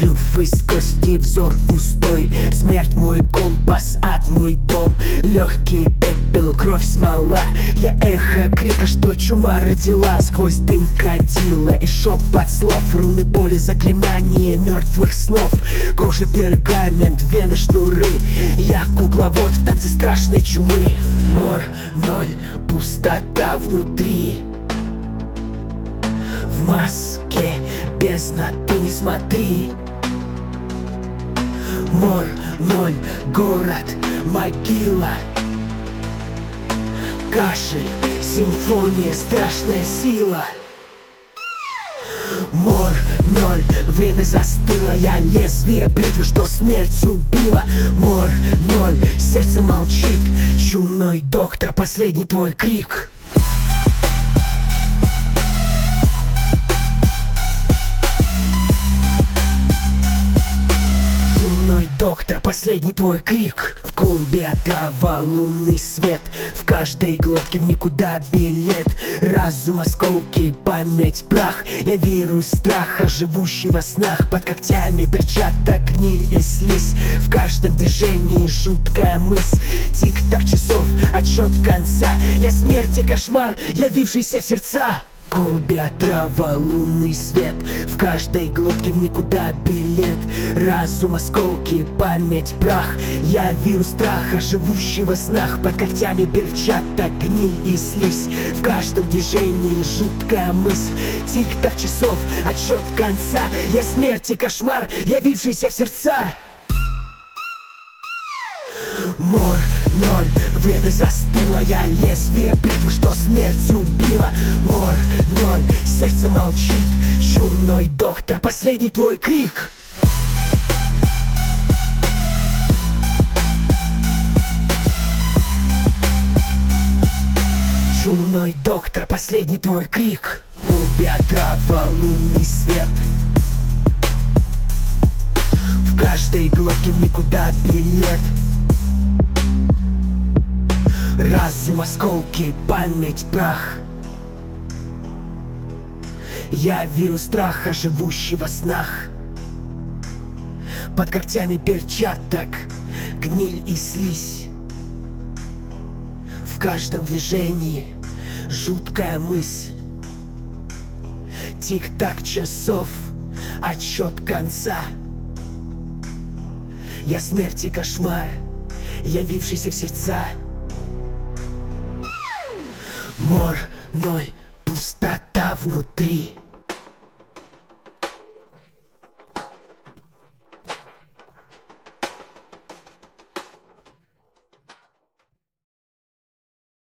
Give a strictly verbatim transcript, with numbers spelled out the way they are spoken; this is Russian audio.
клюв из кости, взор пустой. Смерть мой компас, ад мой дом. Легкий пепел, кровь смола. Я эхо крика, что чума родила. Сквозь дым кадила и шепот слов. Руны боли, заклинание мертвых снов. Кожа пергамент, вены шнуры. Я кукловод в танце страшной чумы. Мор, ноль, пустота внутри. В маске бездна, ты не смотри. Мор, ноль, город, могила. Кашель, симфония, страшная сила. Мор, ноль, время застыло. Я лезвие бритвы, что смерть убила. Мор, ноль, сердце молчит. Чумной доктор, последний твой крик. Чумной доктор, последний твой крик. В клубе отрава, лунный свет. В каждой глотке в никуда билет. Разум, осколки, память, прах. Я вирус страха, живущий во снах. Под когтями перчаток, гниль и слизь. В каждом движении жуткая мысль. Тик-так часов, отсчет конца. Я смерть и кошмар, явившийся в сердца. В клубе отрава, лунный свет. В каждой глотке в никуда билет. Разум, осколки, память, прах. Я вирус страха, живущий во снах. Под когтями перчаток, гниль и слизь. В каждом движении жуткая мысль. Тик-так часов, отсчет конца. Я смерть и кошмар, явившийся в сердца. Мор, ноль, время застыло. Я лезвие бритвы, что смерть убила. Мор, ноль, сердце молчит. Чумной доктор, последний твой крик. Чумной доктор, последний твой крик. Убиатава, лунный свет. В каждой глотке в никуда билет. Разум, осколки, память, прах. Я вирус страха, живущий во снах. Под когтями перчаток, гниль и слизь. В каждом движении жуткая мысль. Тик-так часов, отсчет конца. Я смерть и кошмар, явившийся в сердца. Мор, ноль, пустота внутри.